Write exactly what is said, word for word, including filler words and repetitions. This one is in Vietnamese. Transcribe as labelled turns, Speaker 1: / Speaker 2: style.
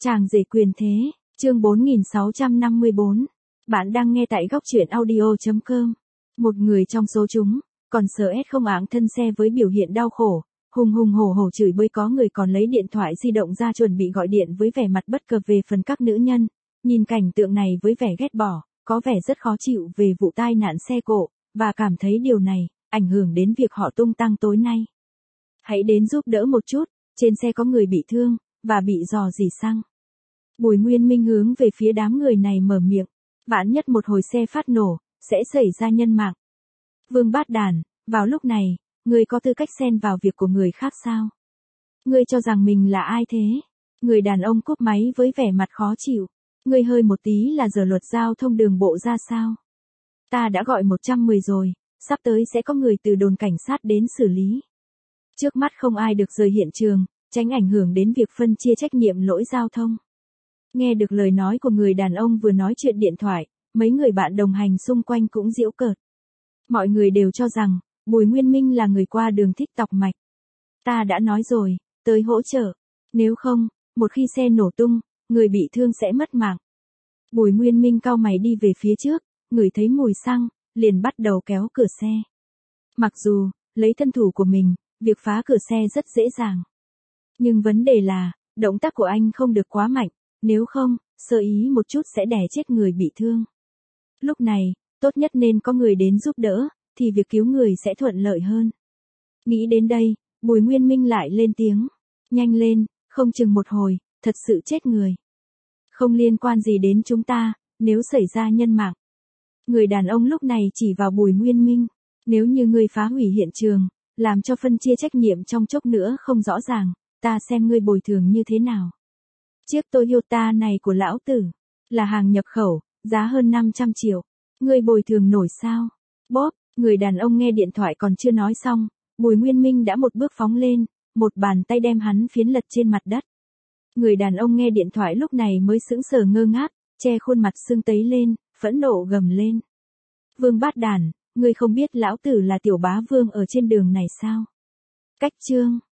Speaker 1: Chàng rể quyền thế, chương bốn nghìn sáu trăm năm mươi bốn. Bạn đang nghe tại góc truyện audio chấm com. Một người trong số chúng, còn sợ ép không áng thân xe với biểu hiện đau khổ, hùng hùng hổ hổ chửi bới, có người còn lấy điện thoại di động ra chuẩn bị gọi điện với vẻ mặt bất cập về phần các nữ nhân. Nhìn cảnh tượng này với vẻ ghét bỏ, có vẻ rất khó chịu về vụ tai nạn xe cộ, và cảm thấy điều này ảnh hưởng đến việc họ tung tăng tối nay. Hãy đến giúp đỡ một chút, trên xe có người bị thương, và bị rò rỉ xăng. Bùi Nguyên Minh hướng về phía đám người này mở miệng, vạn nhất một hồi xe phát nổ, sẽ xảy ra nhân mạng. Vương Bát Đàn, vào lúc này, ngươi có tư cách xen vào việc của người khác sao? Ngươi cho rằng mình là ai thế? Người đàn ông cúp máy với vẻ mặt khó chịu. Ngươi hơi một tí là giờ luật giao thông đường bộ ra sao? Ta đã gọi một trăm mười rồi, sắp tới sẽ có người từ đồn cảnh sát đến xử lý. Trước mắt không ai được rời hiện trường, tránh ảnh hưởng đến việc phân chia trách nhiệm lỗi giao thông. Nghe được lời nói của người đàn ông vừa nói chuyện điện thoại, mấy người bạn đồng hành xung quanh cũng giễu cợt. Mọi người đều cho rằng, Bùi Nguyên Minh là người qua đường thích tọc mạch. Ta đã nói rồi, tới hỗ trợ. Nếu không, một khi xe nổ tung, người bị thương sẽ mất mạng. Bùi Nguyên Minh cau mày đi về phía trước, ngửi thấy mùi xăng, liền bắt đầu kéo cửa xe. Mặc dù, lấy thân thủ của mình, việc phá cửa xe rất dễ dàng. Nhưng vấn đề là, động tác của anh không được quá mạnh, nếu không, sơ ý một chút sẽ đè chết người bị thương. Lúc này, tốt nhất nên có người đến giúp đỡ, thì việc cứu người sẽ thuận lợi hơn. Nghĩ đến đây, Bùi Nguyên Minh lại lên tiếng. Nhanh lên, không chừng một hồi, thật sự chết người. Không liên quan gì đến chúng ta, nếu xảy ra nhân mạng. Người đàn ông lúc này chỉ vào Bùi Nguyên Minh. Nếu như ngươi phá hủy hiện trường, làm cho phân chia trách nhiệm trong chốc nữa không rõ ràng, ta xem ngươi bồi thường như thế nào. Chiếc Toyota này của lão tử, là hàng nhập khẩu, giá hơn năm trăm triệu. Ngươi bồi thường nổi sao? Bóp, người đàn ông nghe điện thoại còn chưa nói xong, Bùi Nguyên Minh đã một bước phóng lên, một bàn tay đem hắn phiến lật trên mặt đất. Người đàn ông nghe điện thoại lúc này mới sững sờ ngơ ngác, che khuôn mặt sưng tấy lên, phẫn nộ gầm lên. Vương Bát Đàn, ngươi không biết lão tử là tiểu bá vương ở trên đường này sao? Cách chương.